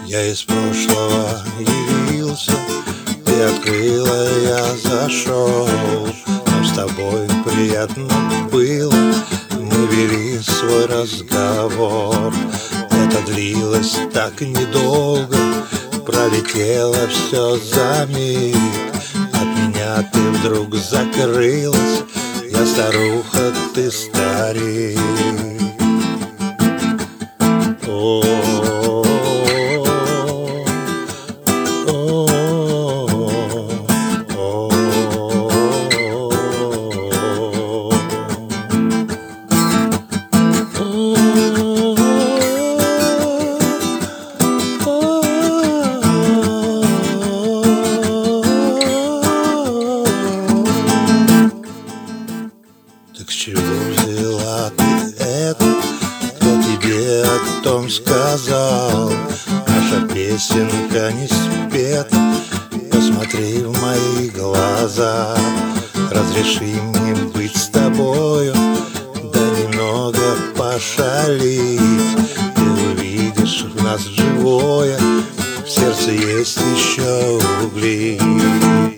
Я из прошлого явился, ты открыла, я зашел. Нам с тобой приятно было, мы вели свой разговор. Это длилось так недолго, пролетело все за миг. От меня ты вдруг закрылась, я старуха, ты старик. Так с чего взяла ты это? Кто тебе о том сказал? Наша песенка не спета, посмотри в мои глаза. Разреши мне быть с тобою, да немного пошалить. Ты увидишь в нас живое, в сердце есть еще угли.